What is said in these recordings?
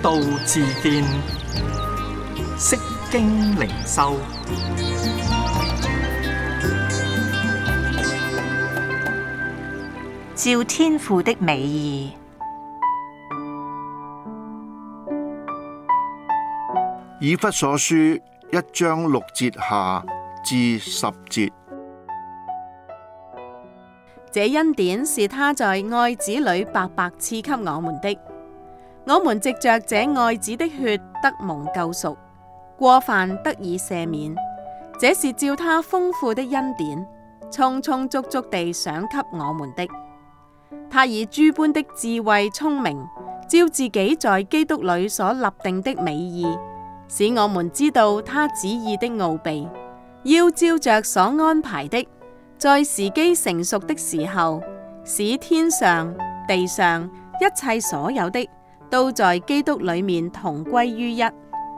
道自見，釋經靈修， 照天父的美意。 以弗所書1章6節下至10節。 這恩典是他在愛子裏白白賜給我們的，我們藉着這愛子的血得蒙救贖，過犯得以赦免。這是照他豐富的恩典，充充足足地賞給我們的。他以諸般的智慧聰明，照自己在基督裏所立定的美意，使我們知道他旨意的奧秘，要照着所安排的，在時機成熟的時候，使天上地上一切所有的，都在基督裏面同歸於一。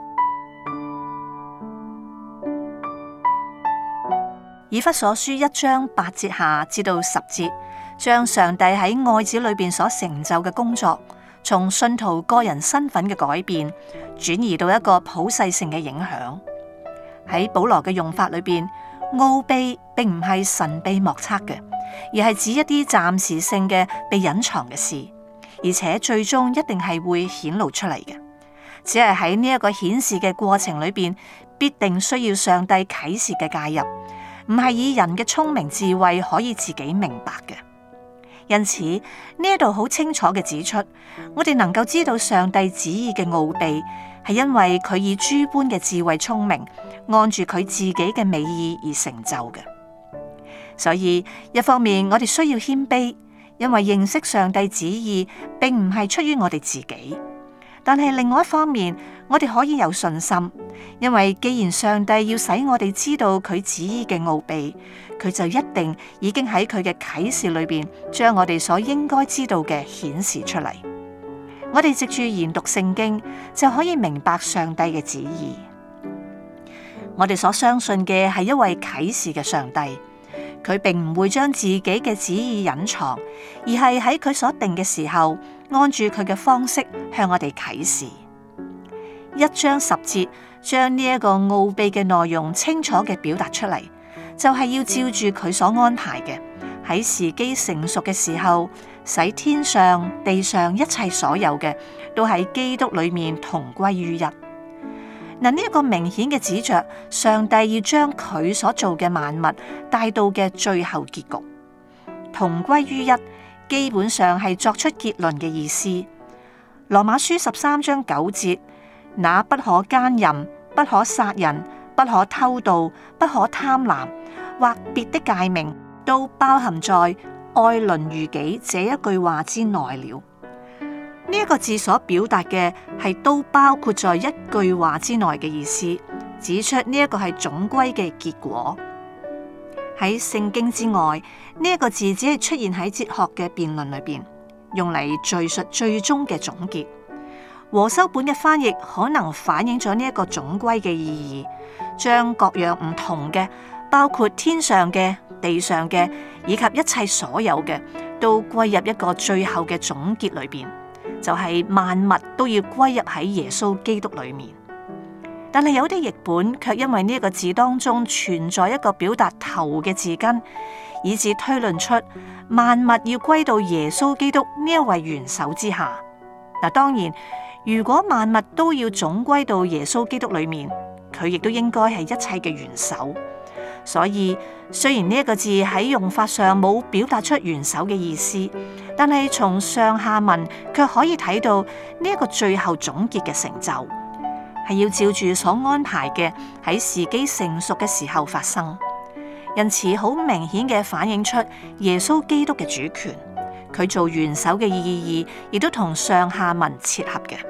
以弗所書1章8節下至到10節，將上帝喺愛子裏邊所成就嘅工作，從信徒個人身份嘅改變，轉移到一個普世性嘅影響。喺保羅嘅用法裏邊，奧秘並唔係神秘莫測嘅，而係指一啲暫時性嘅被隱藏嘅事，而且最終一定係會顯露出嚟嘅。只係喺呢一個顯示嘅過程裏邊，必定需要上帝啟示嘅介入，唔係以人嘅聰明智慧可以自己明白嘅。因此呢一度好清楚嘅指出，我哋能夠知道上帝旨意嘅奧秘，係因為佢以諸般嘅智慧聰明，按住佢自己嘅美意而成就嘅。所以一方面我哋需要謙卑，因為認識上帝旨意並唔係出於我哋自己。但係另外一方面，我哋可以有信心，因為既然上帝要使我哋知道佢旨意嘅奧秘，佢就一定已經喺佢嘅啟示裏邊，將我哋所應該知道嘅顯示出嚟。我哋藉住研讀聖經，就可以明白上帝嘅旨意。我哋所相信嘅係一位啟示嘅上帝，佢並唔會將自己嘅旨意隱藏，而係喺佢所定嘅時候，按住佢嘅方式向我哋啟示。1章10節將呢一個奧秘嘅內容清楚嘅表達出嚟，就係要照住佢所安排嘅，喺時機成熟嘅時候，使天上地上一切所有嘅，都喺基督裏面同歸於一。嗱，呢一個明顯嘅指着上帝要將佢所做嘅萬物帶到嘅最後結局，同歸於一，基本上係作出結論嘅意思。羅馬書13章9節，那不可姦淫、不可殺人、不可偷盜、不可貪婪，或別的誡命，都包含在愛鄰如己這一句話之內了。呢一個字所表達嘅係都包括在一句話之內嘅意思，指出呢一個係總歸嘅結果。喺聖經之外，呢一個字只係出現喺哲學嘅辯論裏邊，用嚟敘述最終嘅總結。和修本嘅翻譯可能反映咗呢一個總歸嘅意義，將各樣唔同嘅，包括天上嘅、地上嘅，以及一切所有嘅，都歸入一個最後嘅總結裏邊，就係萬物都要歸入喺耶穌基督裏面。但係有啲譯本卻因為呢一個字當中存在一個表達頭嘅字根，以致推論出萬物要歸到耶穌基督呢一位元首之下。嗱，當然如果萬物都要總歸到耶穌基督裏面，佢亦都應該係一切嘅元首。所以雖然呢一個字喺用法上冇表達出元首嘅意思，但係從上下文卻可以睇到呢一個最後總結嘅成就，係要照住所安排嘅喺時機成熟嘅時候發生。因此好明顯嘅反映出耶穌基督嘅主權，佢做元首嘅意義亦都同上下文切合嘅。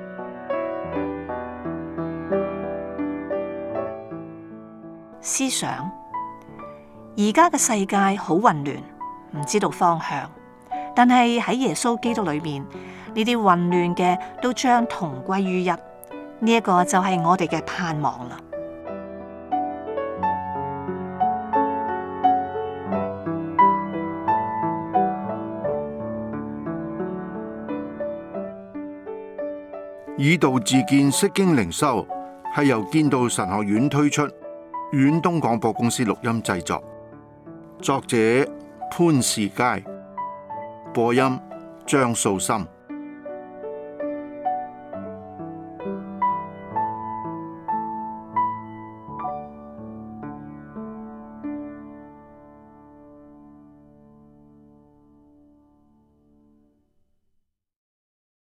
思想，而家嘅世界好混亂，唔知道方向，但係喺耶穌基督裏面，呢啲混亂嘅都將同歸於一。呢一個就係我哋嘅盼望啦。 以道自見釋經靈修係由建道神學院推出，遠東廣播公司錄音製作，作者潘士佳，播音張素心。